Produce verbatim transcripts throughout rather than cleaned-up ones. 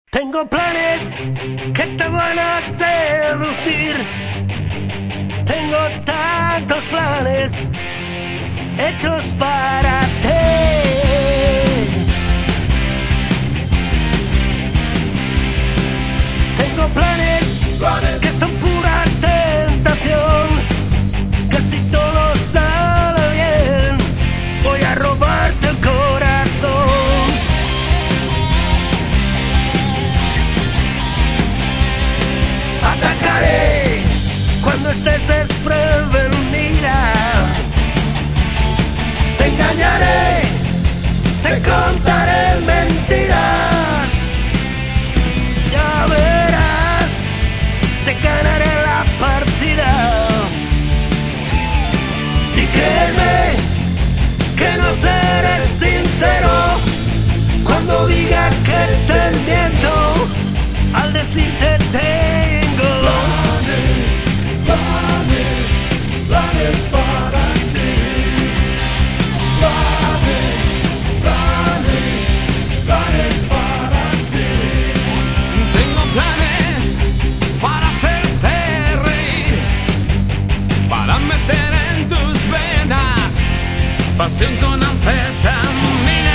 Tengo planes que te van a seducir. Tengo tantos planes hechos para ti. Tengo planes, planes que son pura tentación. Que si todo sale bien, voy a robarte el corazón. Atacaré cuando estés desprevenida. Te engañaré, te contaré mentiras. Ya verás, te ganaré la partida. Y créeme que no seré sincero cuando diga que te miento al decirte tengo planes, planes, planes para ti. Planes, planes, planes para ti. Tengo planes para hacerte reír, para meter en tus venas pasión con anfetamina.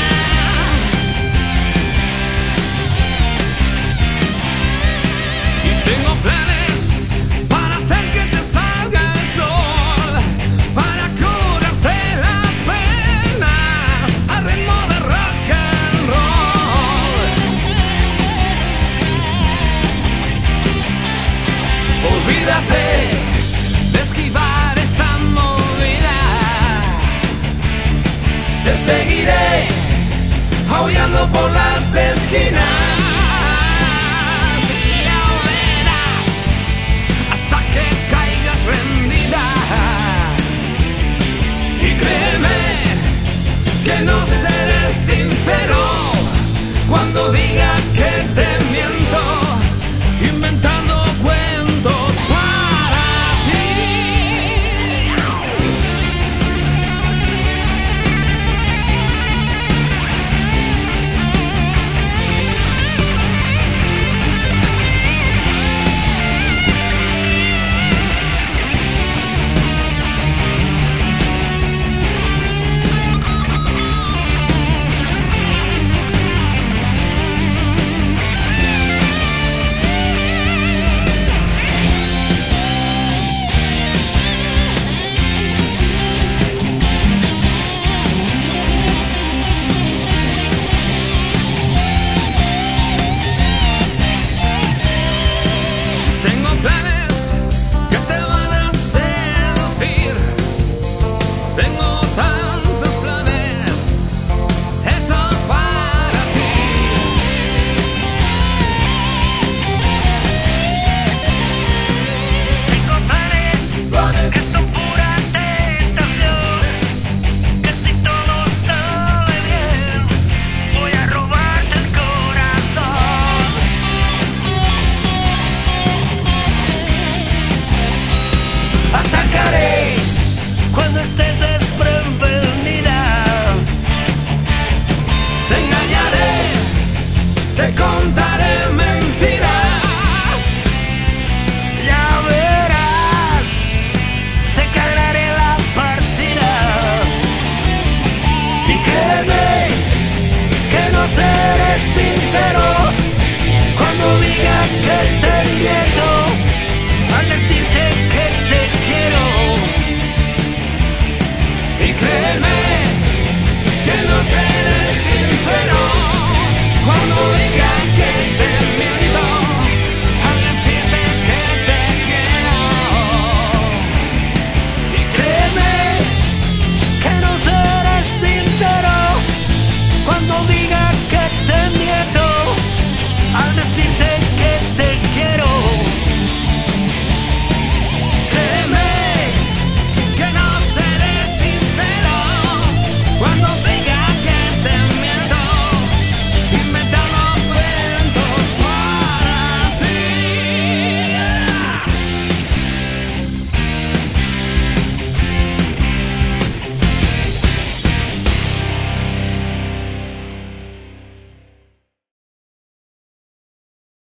Y tengo planes para hacer que te salga el sol, para curarte las penas al ritmo de rock and roll. Olvídate de esquivar esta movida. Te seguiré aullando por las esquinas.